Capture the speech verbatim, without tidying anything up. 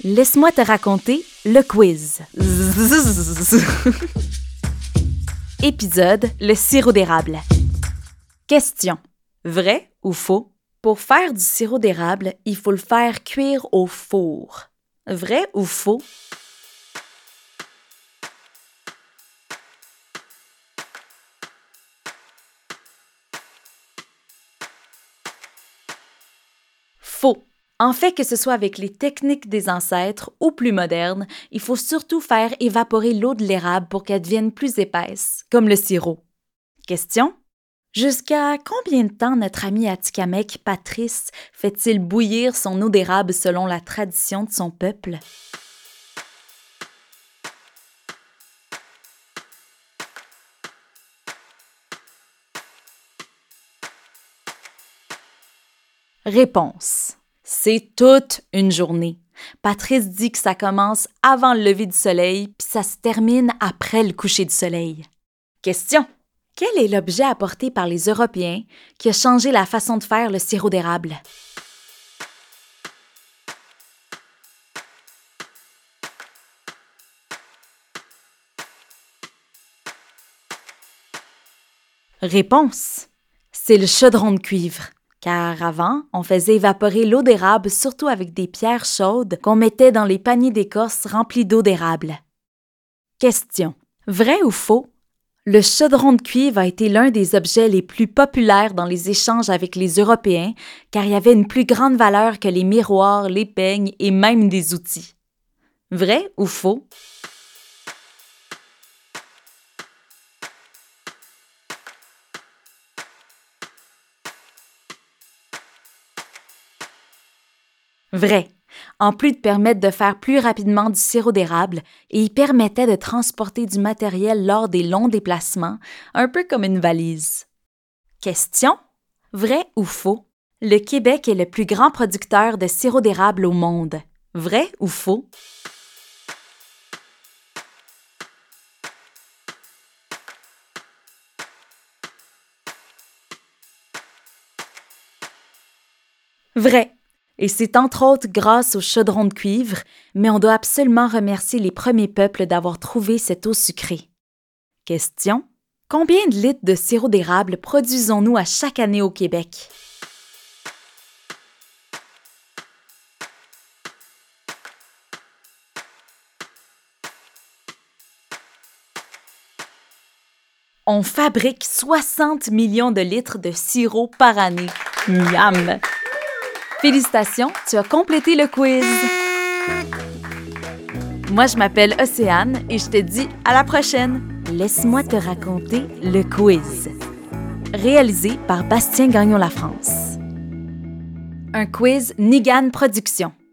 Laisse-moi te raconter le quiz. Épisode, le sirop d'érable. Question. Vrai ou faux? Pour faire du sirop d'érable, il faut le faire cuire au four. Vrai ou faux? Faux. En fait, que ce soit avec les techniques des ancêtres ou plus modernes, il faut surtout faire évaporer l'eau de l'érable pour qu'elle devienne plus épaisse, comme le sirop. Question? Jusqu'à combien de temps notre ami Atikamekw, Patrice, fait-il bouillir son eau d'érable selon la tradition de son peuple? Réponse. C'est toute une journée. Patrice dit que ça commence avant le lever du soleil, puis ça se termine après le coucher du soleil. Question. Quel est l'objet apporté par les Européens qui a changé la façon de faire le sirop d'érable? Réponse. C'est le chaudron de cuivre. Car avant, on faisait évaporer l'eau d'érable surtout avec des pierres chaudes qu'on mettait dans les paniers d'écorce remplis d'eau d'érable. Question. Vrai ou faux? Le chaudron de cuivre a été l'un des objets les plus populaires dans les échanges avec les Européens car il y avait une plus grande valeur que les miroirs, les peignes et même des outils. Vrai ou faux? Vrai. En plus de permettre de faire plus rapidement du sirop d'érable, et il permettait de transporter du matériel lors des longs déplacements, un peu comme une valise. Question. Vrai ou faux? Le Québec est le plus grand producteur de sirop d'érable au monde. Vrai ou faux? Vrai. Et c'est entre autres grâce au chaudron de cuivre, mais on doit absolument remercier les premiers peuples d'avoir trouvé cette eau sucrée. Question. Combien de litres de sirop d'érable produisons-nous à chaque année au Québec? On fabrique soixante millions de litres de sirop par année. Miam! Félicitations, tu as complété le quiz! Moi, je m'appelle Océane et je te dis à la prochaine! Laisse-moi te raconter le quiz. Réalisé par Bastien Gagnon La France. Un quiz Nigan Productions.